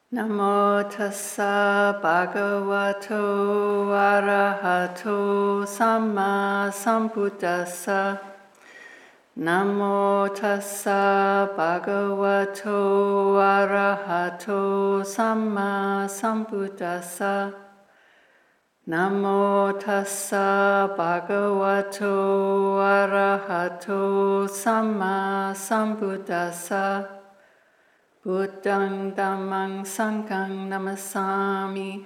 Namo tassa bhagavato arahato samma sambuddhassa. Namo tassa bhagavato arahato samma sambuddhassa. Namo tassa bhagavato arahato samma sambuddhassa. Buddhang Dhammang Sanghang Namasami.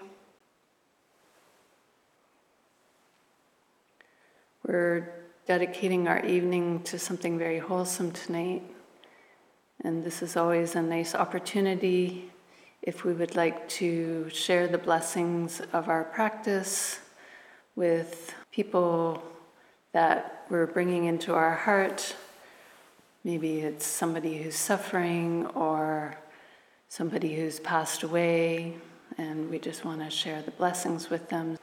We're dedicating our evening to something very wholesome tonight. And this is always a nice opportunity if we would like to share the blessings of our practice with people that we're bringing into our heart. Maybe it's somebody who's suffering or somebody who's passed away, and we just want to share the blessings with them.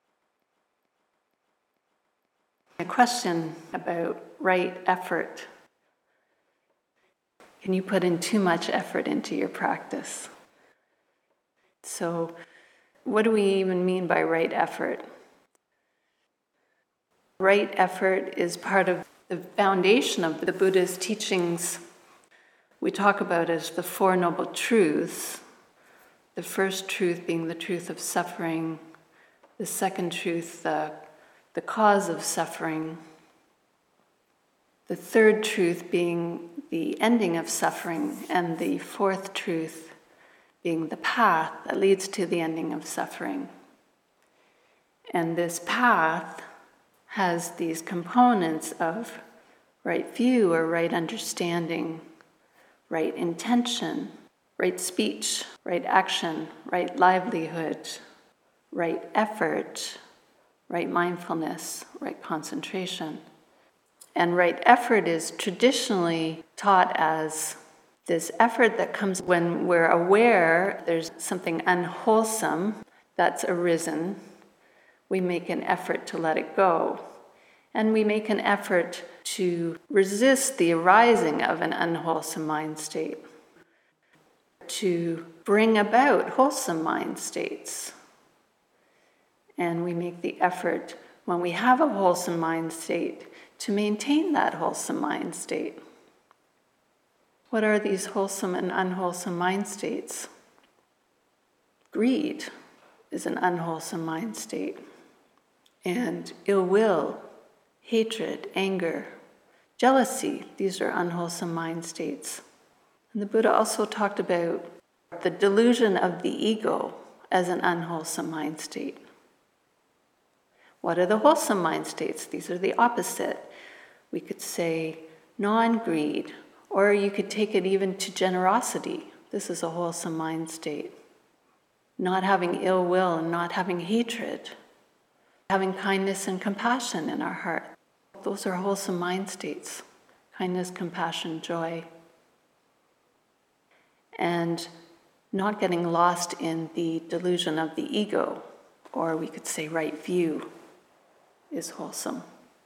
A question about right effort. Can you put in too much effort into your practice? So, what do we even mean by right effort? Right effort is part of the foundation of the Buddha's teachings. We talk about as the Four Noble Truths. The first truth being the truth of suffering. The second truth, the cause of suffering. The third truth being the ending of suffering. And the fourth truth being the path that leads to the ending of suffering. And this path has these components of right view or right understanding, right intention, right speech, right action, right livelihood, right effort, right mindfulness, right concentration. And right effort is traditionally taught as this effort that comes when we're aware there's something unwholesome that's arisen. We make an effort to let it go. And we make an effort to resist the arising of an unwholesome mind state, to bring about wholesome mind states. And we make the effort, when we have a wholesome mind state, to maintain that wholesome mind state. What are these wholesome and unwholesome mind states? Greed is an unwholesome mind state. And ill will, hatred, anger, jealousy, these are unwholesome mind states. And the Buddha also talked about the delusion of the ego as an unwholesome mind state. What are the wholesome mind states? These are the opposite. We could say non-greed, or you could take it even to generosity. This is a wholesome mind state. Not having ill will and not having hatred. Having kindness and compassion in our heart. Those are wholesome mind states. Kindness, compassion, joy. And not getting lost in the delusion of the ego, or we could say right view, is wholesome.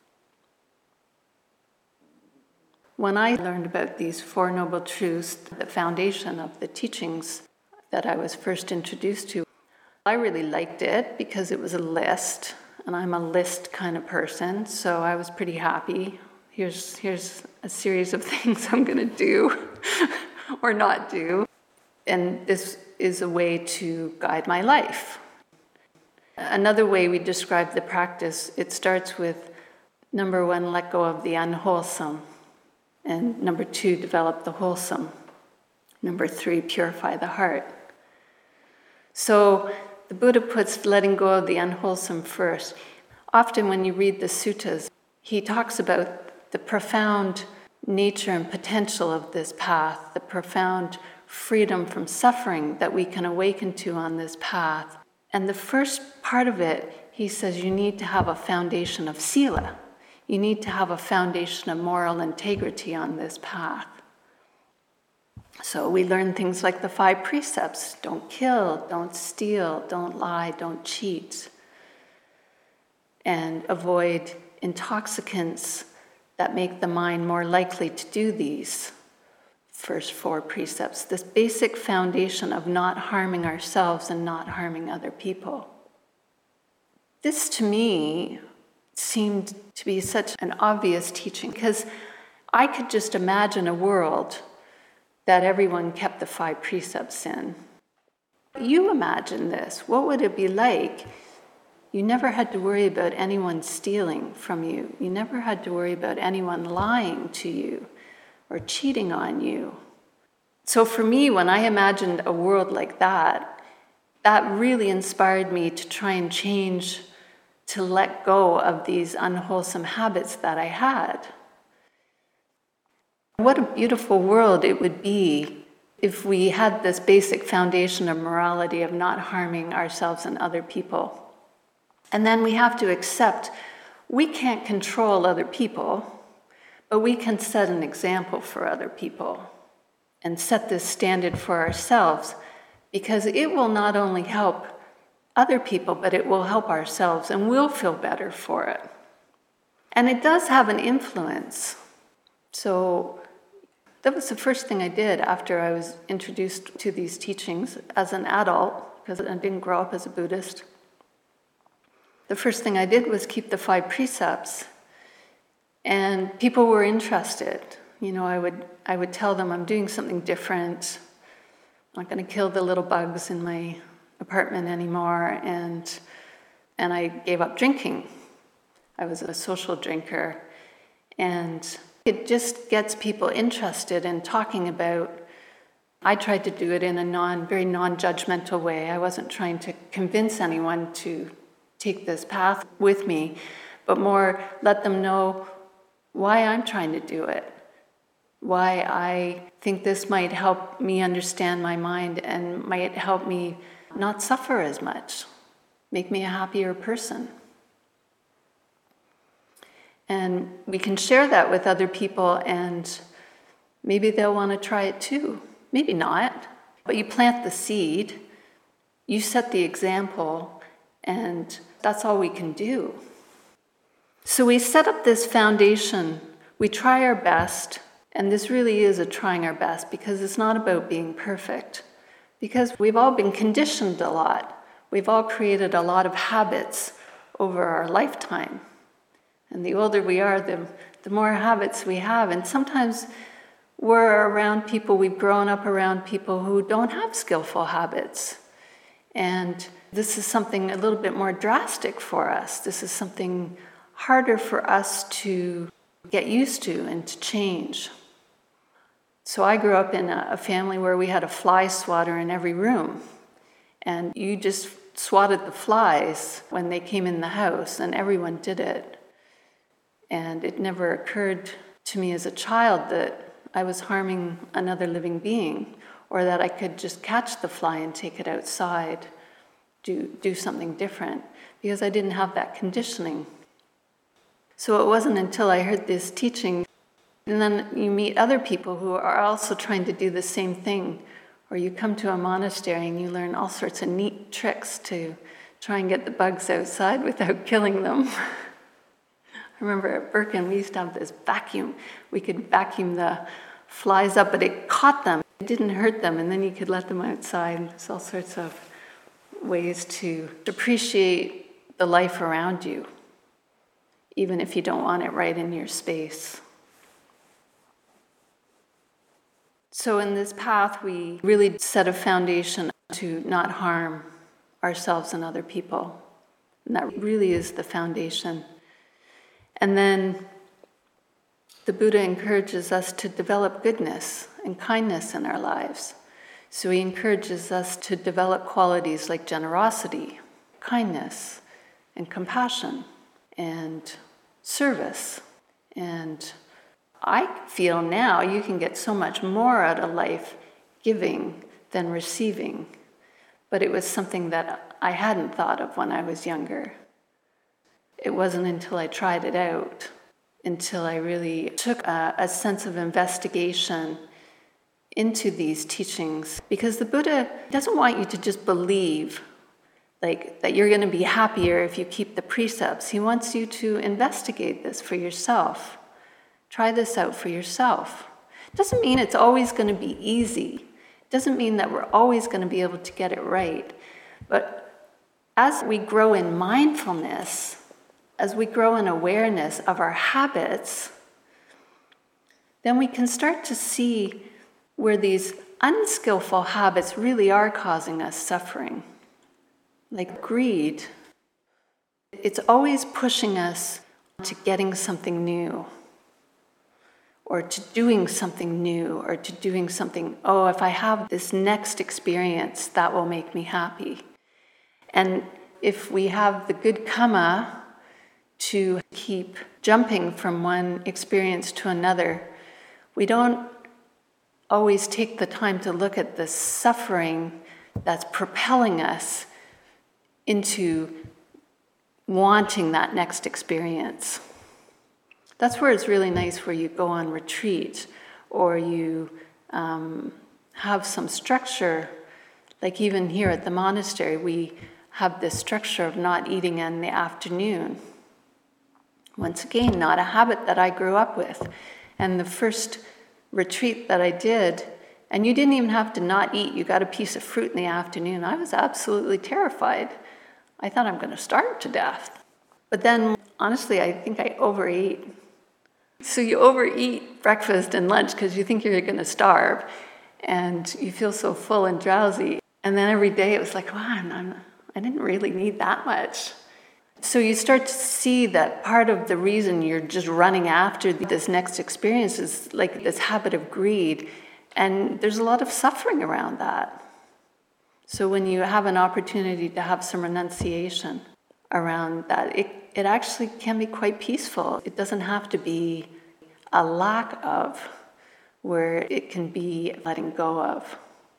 When I learned about these Four Noble Truths, the foundation of the teachings that I was first introduced to, I really liked it because it was a list. And I'm a list kind of person, so I was pretty happy. Here's a series of things I'm going to do or not do. And this is a way to guide my life. Another way we describe the practice, it starts with, number 1, let go of the unwholesome. And number 2, develop the wholesome. Number 3, purify the heart. So the Buddha puts letting go of the unwholesome first. Often when you read the suttas, he talks about the profound nature and potential of this path, the profound freedom from suffering that we can awaken to on this path. And the first part of it, he says you need to have a foundation of sila. You need to have a foundation of moral integrity on this path. So we learn things like the 5 precepts. Don't kill, don't steal, don't lie, don't cheat. And avoid intoxicants that make the mind more likely to do these. first 4 precepts, this basic foundation of not harming ourselves and not harming other people. This, to me, seemed to be such an obvious teaching, because I could just imagine a world that everyone kept the 5 precepts in. You imagine this. What would it be like? You never had to worry about anyone stealing from you. You never had to worry about anyone lying to you or cheating on you. So for me, when I imagined a world like that, that really inspired me to try and change, to let go of these unwholesome habits that I had. What a beautiful world it would be if we had this basic foundation of morality of not harming ourselves and other people. And then we have to accept we can't control other people, but we can set an example for other people and set this standard for ourselves, because it will not only help other people, but it will help ourselves, and we'll feel better for it. And it does have an influence. So that was the first thing I did after I was introduced to these teachings as an adult, because I didn't grow up as a Buddhist. The first thing I did was keep the 5 precepts, and people were interested. You know, I would tell them I'm doing something different. I'm not going to kill the little bugs in my apartment anymore, and I gave up drinking. I was a social drinker, and it just gets people interested in talking about. I tried to do it in a very non-judgmental way. I wasn't trying to convince anyone to take this path with me, but more let them know why I'm trying to do it, why I think this might help me understand my mind and might help me not suffer as much, make me a happier person. And we can share that with other people, and maybe they'll want to try it too. Maybe not, but you plant the seed, you set the example, and that's all we can do. So we set up this foundation, we try our best, and this really is a trying our best, because it's not about being perfect, because we've all been conditioned a lot. We've all created a lot of habits over our lifetime. And the older we are, the more habits we have. And sometimes we're around people, we've grown up around people who don't have skillful habits. And this is something a little bit more drastic for us. This is something harder for us to get used to and to change. So I grew up in a family where we had a fly swatter in every room. And you just swatted the flies when they came in the house, and everyone did it. And it never occurred to me as a child that I was harming another living being, or that I could just catch the fly and take it outside, do something different, because I didn't have that conditioning. So it wasn't until I heard this teaching, and then you meet other people who are also trying to do the same thing, or you come to a monastery and you learn all sorts of neat tricks to try and get the bugs outside without killing them. I remember at Birken, we used to have this vacuum. We could vacuum the flies up, but it caught them. It didn't hurt them, and then you could let them outside. There's all sorts of ways to appreciate the life around you, even if you don't want it right in your space. So in this path, we really set a foundation to not harm ourselves and other people. And that really is the foundation. And then the Buddha encourages us to develop goodness and kindness in our lives. So he encourages us to develop qualities like generosity, kindness, and compassion, and service. And I feel now you can get so much more out of life giving than receiving. But it was something that I hadn't thought of when I was younger. It wasn't until I tried it out, until I really took a sense of investigation into these teachings. Because the Buddha doesn't want you to just believe that you're going to be happier if you keep the precepts. He wants you to investigate this for yourself. Try this out for yourself. It doesn't mean it's always going to be easy. It doesn't mean that we're always going to be able to get it right. But as we grow in mindfulness, as we grow in awareness of our habits, then we can start to see where these unskillful habits really are causing us suffering. Like greed, it's always pushing us to getting something new, or to doing something new, or to doing something, oh, if I have this next experience, that will make me happy. And if we have the good karma to keep jumping from one experience to another, we don't always take the time to look at the suffering that's propelling us into wanting that next experience. That's where it's really nice, where you go on retreat, or you have some structure. Like even here at the monastery, we have this structure of not eating in the afternoon. Once again, not a habit that I grew up with. And the first retreat that I did, and you didn't even have to not eat, you got a piece of fruit in the afternoon. I was absolutely terrified. I thought I'm going to starve to death. But then, honestly, I think I overate. So you overeat breakfast and lunch because you think you're going to starve, and you feel so full and drowsy. And then every day it was like, wow, I didn't really need that much. So you start to see that part of the reason you're just running after this next experience is like this habit of greed. And there's a lot of suffering around that. So when you have an opportunity to have some renunciation around that, it actually can be quite peaceful. It doesn't have to be a lack of, where it can be letting go of.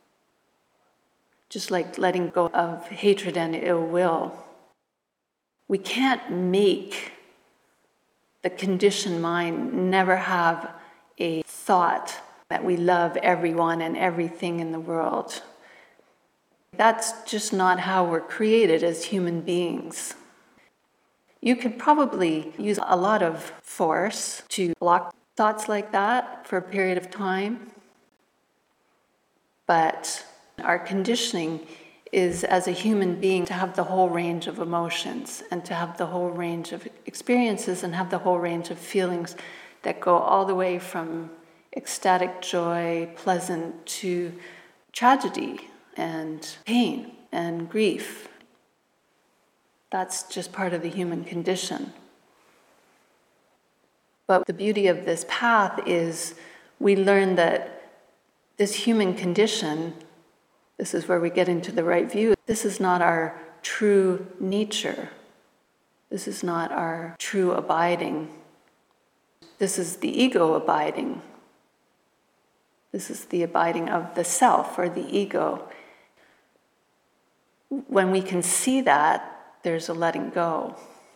Just like letting go of hatred and ill will. We can't make the conditioned mind never have a thought that we love everyone and everything in the world. That's just not how we're created as human beings. You could probably use a lot of force to block thoughts like that for a period of time. But our conditioning is, as a human being, to have the whole range of emotions and to have the whole range of experiences and have the whole range of feelings that go all the way from ecstatic joy, pleasant, to tragedy and pain and grief. That's just part of the human condition. But the beauty of this path is we learn that this human condition, this is where we get into the right view, this is not our true nature. This is not our true abiding. This is the ego abiding. This is the abiding of the self or the ego. When we can see that, there's a letting go.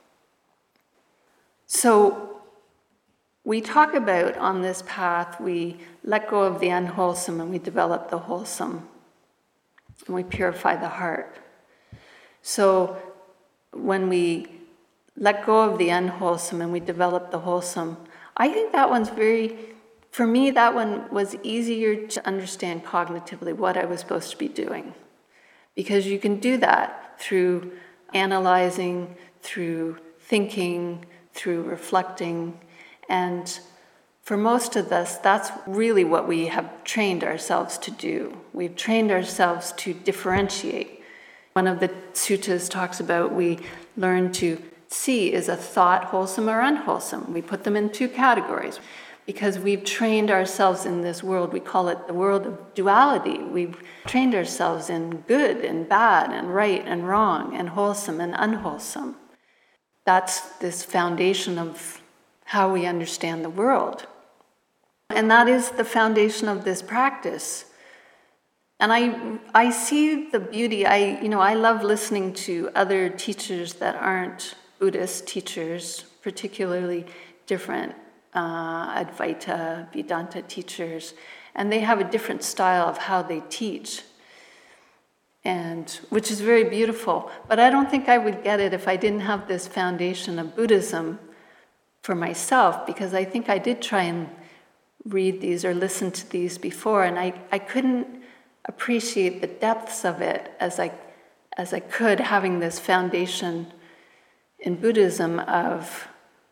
So we talk about on this path, we let go of the unwholesome and we develop the wholesome. And we purify the heart. So when we let go of the unwholesome and we develop the wholesome, I think that one's for me, that one was easier to understand cognitively what I was supposed to be doing. Because you can do that through analyzing, through thinking, through reflecting. And for most of us, that's really what we have trained ourselves to do. We've trained ourselves to differentiate. One of the suttas talks about we learn to see, is a thought wholesome or unwholesome? We put them in two categories. Because we've trained ourselves in this world, we call it the world of duality. We've trained ourselves in good and bad and right and wrong and wholesome and unwholesome. That's this foundation of how we understand the world. And that is the foundation of this practice. And I see the beauty. I love listening to other teachers that aren't Buddhist teachers, particularly different Advaita, Vedanta teachers, and they have a different style of how they teach, and which is very beautiful. But I don't think I would get it if I didn't have this foundation of Buddhism for myself, because I think I did try and read these or listen to these before, and I couldn't appreciate the depths of it as I could, having this foundation in Buddhism of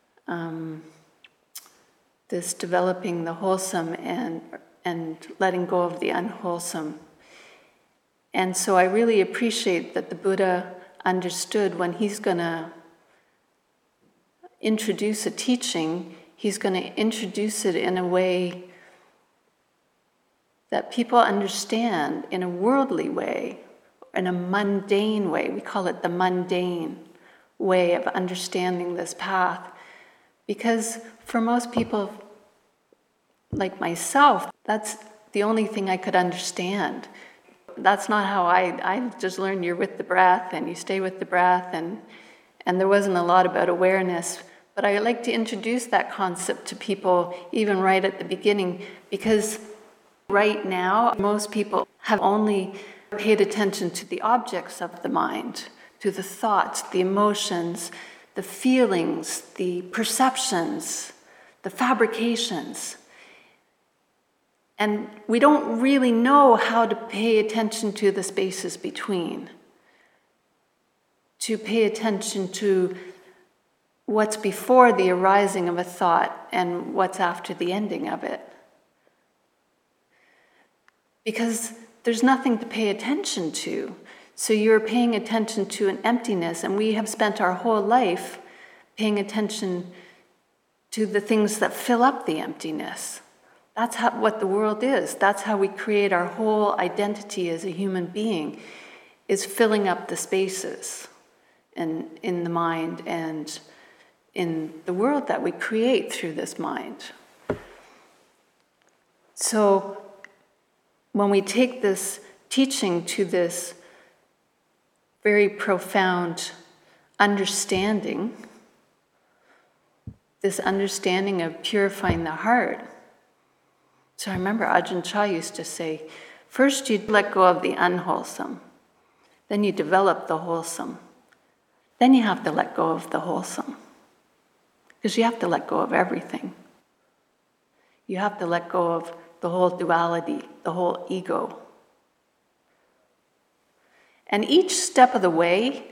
this developing the wholesome and letting go of the unwholesome. And so I really appreciate that the Buddha understood when he's going to introduce a teaching, he's going to introduce it in a way that people understand, in a worldly way, in a mundane way. We call it the mundane way of understanding this path. Because for most people, like myself, that's the only thing I could understand. That's not how I just learned you're with the breath and you stay with the breath, and there wasn't a lot about awareness. But I like to introduce that concept to people even right at the beginning, because right now most people have only paid attention to the objects of the mind, to the thoughts, the emotions, the feelings, the perceptions, the fabrications. And we don't really know how to pay attention to the spaces between, to pay attention to what's before the arising of a thought and what's after the ending of it. Because there's nothing to pay attention to. So you're paying attention to an emptiness, and we have spent our whole life paying attention to the things that fill up the emptiness. That's what the world is. That's how we create our whole identity as a human being, is filling up the spaces in the mind and in the world that we create through this mind. So when we take this teaching to this very profound understanding, this understanding of purifying the heart. So I remember Ajahn Chah used to say, first you let go of the unwholesome, then you develop the wholesome, then you have to let go of the wholesome. Because you have to let go of everything. You have to let go of the whole duality, the whole ego. And each step of the way,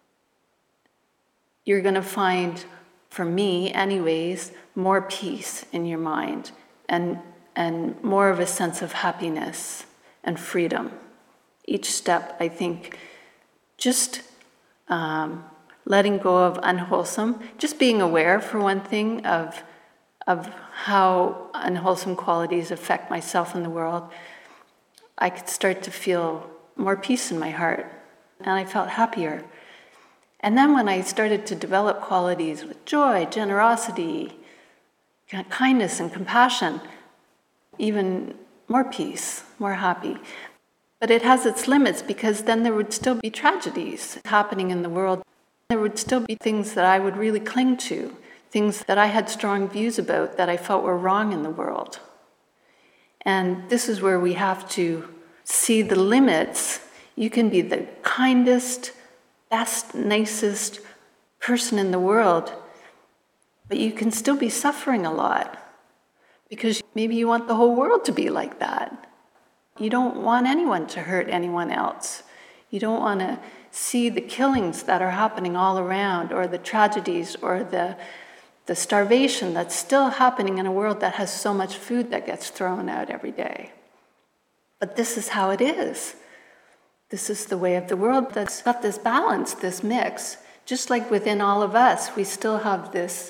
you're going to find, for me anyways, more peace in your mind and more of a sense of happiness and freedom. Each step, I think, just letting go of unwholesome, just being aware, for one thing, of how unwholesome qualities affect myself and the world, I could start to feel more peace in my heart, and I felt happier. And then when I started to develop qualities with joy, generosity, kindness, and compassion, even more peace, more happy. But it has its limits, because then there would still be tragedies happening in the world. There would still be things that I would really cling to, things that I had strong views about that I felt were wrong in the world. And this is where we have to see the limits. You can be the kindest, best, nicest person in the world, but you can still be suffering a lot, because maybe you want the whole world to be like that. You don't want anyone to hurt anyone else. You don't want to see the killings that are happening all around, or the tragedies, or the starvation that's still happening in a world that has so much food that gets thrown out every day. But this is how it is. This is the way of the world that's got this balance, this mix. Just like within all of us, we still have this,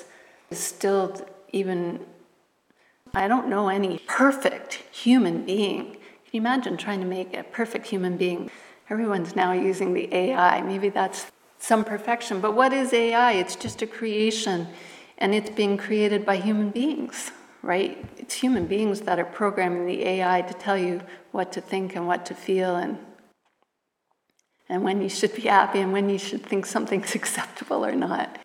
I don't know any perfect human being. Can you imagine trying to make a perfect human being? Everyone's now using the AI. Maybe that's some perfection. But what is AI? It's just a creation, and it's being created by human beings, right? It's human beings that are programming the AI to tell you what to think and what to feel, and when you should be happy and when you should think something's acceptable or not.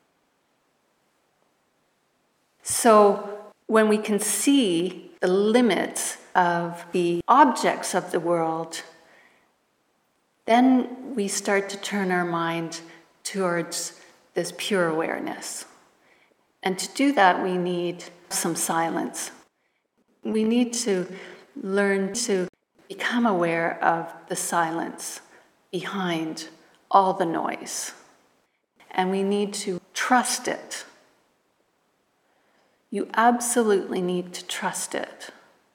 So when we can see the limits of the objects of the world, then we start to turn our mind towards this pure awareness. And to do that, we need some silence. We need to learn to become aware of the silence behind all the noise. And we need to trust it. You absolutely need to trust it.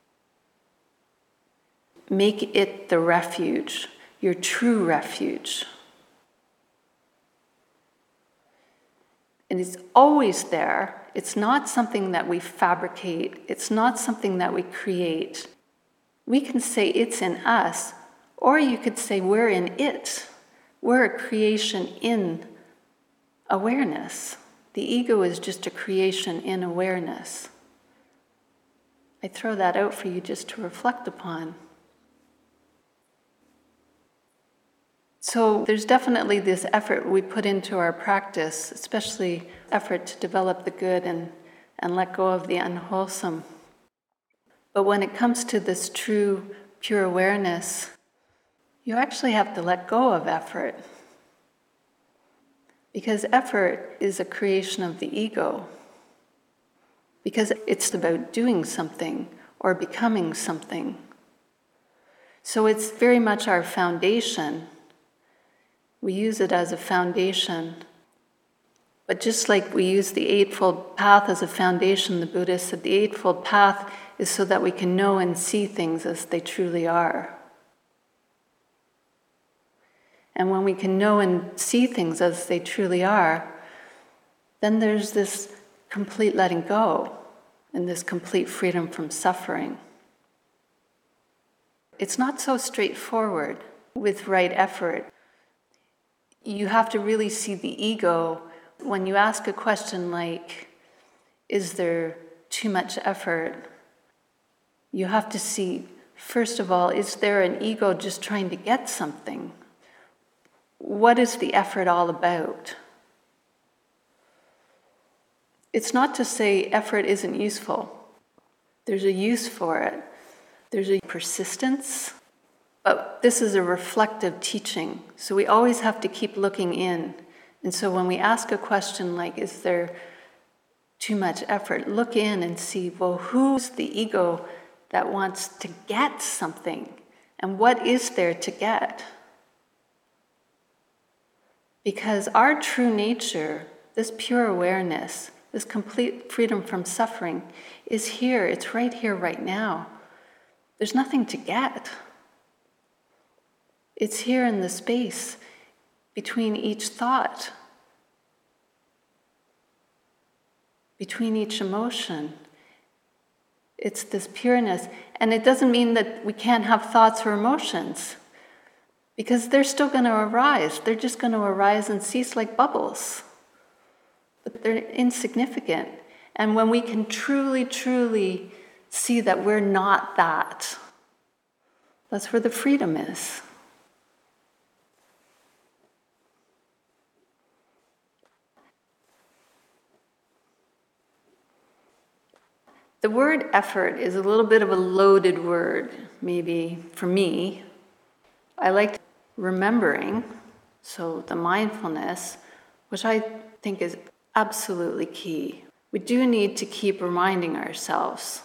Make it the refuge, your true refuge. And it's always there. It's not something that we fabricate. It's not something that we create. We can say it's in us, or you could say we're in it. We're a creation in awareness. The ego is just a creation in awareness. I throw that out for you just to reflect upon. So there's definitely this effort we put into our practice, especially effort to develop the good and let go of the unwholesome. But when it comes to this true, pure awareness, you actually have to let go of effort. Because effort is a creation of the ego. Because it's about doing something or becoming something. So it's very much our foundation. We use it as a foundation. But just like we use the Eightfold Path as a foundation, the Buddha said the Eightfold Path is so that we can know and see things as they truly are. And when we can know and see things as they truly are, then there's this complete letting go and this complete freedom from suffering. It's not so straightforward with right effort. You have to really see the ego. When you ask a question like, is there too much effort? You have to see, first of all, is there an ego just trying to get something? What is the effort all about? It's not to say effort isn't useful. There's a use for it. There's a persistence. But this is a reflective teaching. So we always have to keep looking in. And so when we ask a question like, is there too much effort? Look in and see, well, who's the ego that wants to get something? And what is there to get? Because our true nature, this pure awareness, this complete freedom from suffering is here. It's right here, right now. There's nothing to get. It's here in the space between each thought, between each emotion. It's this pureness. And it doesn't mean that we can't have thoughts or emotions, because they're still going to arise. They're just going to arise and cease like bubbles. But they're insignificant. And when we can truly, truly see that we're not that, that's where the freedom is. The word effort is a little bit of a loaded word, maybe for me. I like remembering, so the mindfulness, which I think is absolutely key. We do need to keep reminding ourselves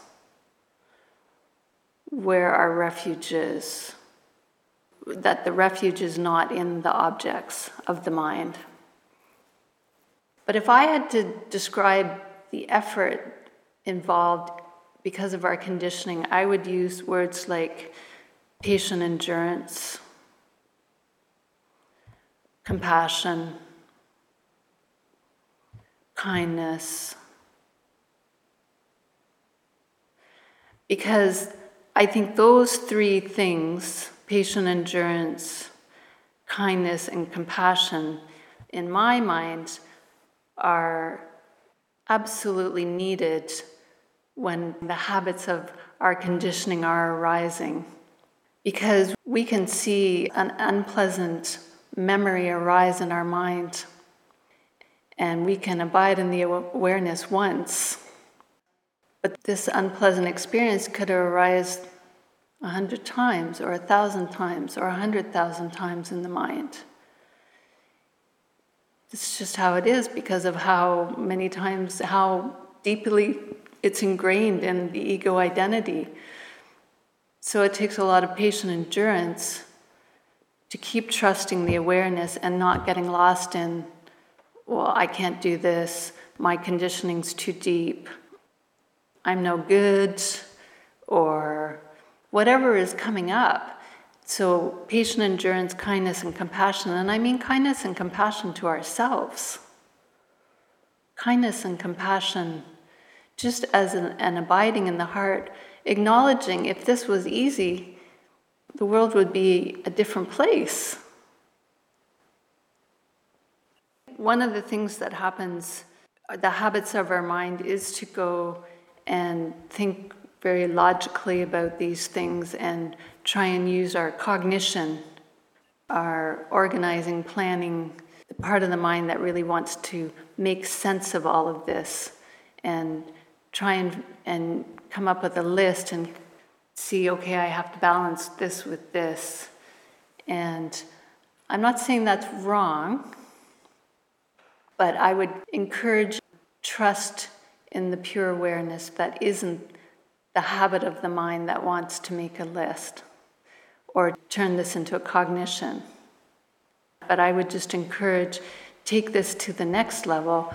where our refuge is, that the refuge is not in the objects of the mind. But if I had to describe the effort involved because of our conditioning, I would use words like patient endurance, compassion, kindness. Because I think those three things, patient endurance, kindness, and compassion, in my mind, are absolutely needed when the habits of our conditioning are arising. Because we can see an unpleasant memory arise in our mind, and we can abide in the awareness once. But this unpleasant experience could arise 100 times, or 1,000 times, or 100,000 times in the mind. It's just how it is because of how many times, how deeply it's ingrained in the ego identity. So it takes a lot of patient endurance to keep trusting the awareness and not getting lost in, well, I can't do this, my conditioning's too deep, I'm no good, or whatever is coming up. So patient endurance, kindness, and compassion, and I mean kindness and compassion to ourselves. Kindness and compassion, just as an abiding in the heart, acknowledging if this was easy, the world would be a different place. One of the things that happens, the habits of our mind, is to go and think very logically about these things and try and use our cognition, our organizing, planning, the part of the mind that really wants to make sense of all of this and try and come up with a list and see, okay, I have to balance this with this. And I'm not saying that's wrong, but I would encourage trust in the pure awareness that isn't the habit of the mind that wants to make a list or turn this into a cognition. But I would just encourage, take this to the next level,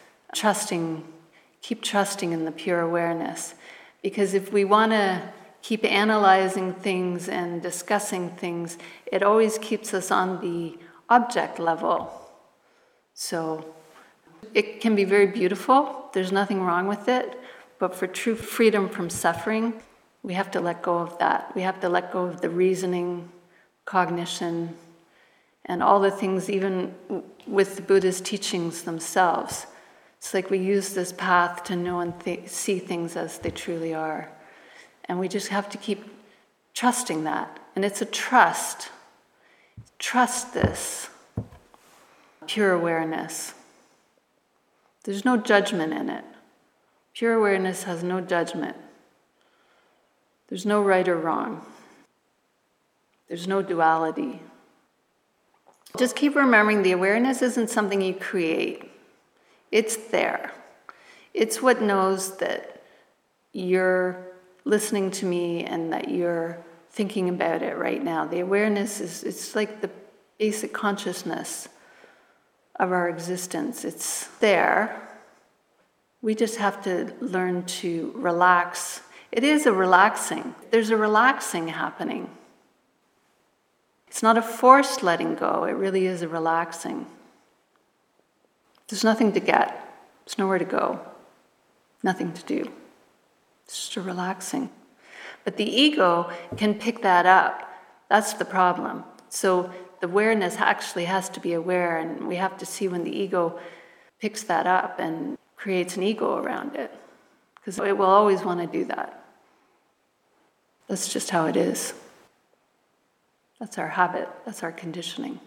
keep trusting in the pure awareness. Because if we want to keep analyzing things and discussing things, it always keeps us on the object level. So it can be very beautiful, there's nothing wrong with it, but for true freedom from suffering, we have to let go of that. We have to let go of the reasoning, cognition, and all the things, even with the Buddha's teachings themselves. It's like we use this path to know and see things as they truly are. And we just have to keep trusting that. And it's a trust. Trust this pure awareness. There's no judgment in it. Pure awareness has no judgment. There's no right or wrong. There's no duality. Just keep remembering the awareness isn't something you create. It's there. It's what knows that you're listening to me and that you're thinking about it right now. The awareness it's like the basic consciousness of our existence. It's there. We just have to learn to relax. It is a relaxing. There's a relaxing happening. It's not a forced letting go. It really is a relaxing. There's nothing to get. There's nowhere to go. Nothing to do. It's just a relaxing. But the ego can pick that up. That's the problem. So the awareness actually has to be aware, and we have to see when the ego picks that up and creates an ego around it. Because it will always want to do that. That's just how it is. That's our habit. That's our conditioning.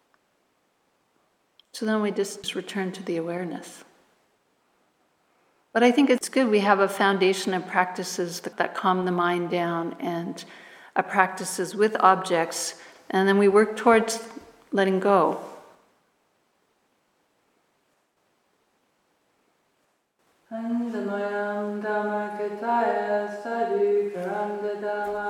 So then we just return to the awareness. But I think it's good we have a foundation of practices that calm the mind down and practices with objects, and then we work towards letting go. Andamayam Dhammakataya Sadhu Karanda Dhamma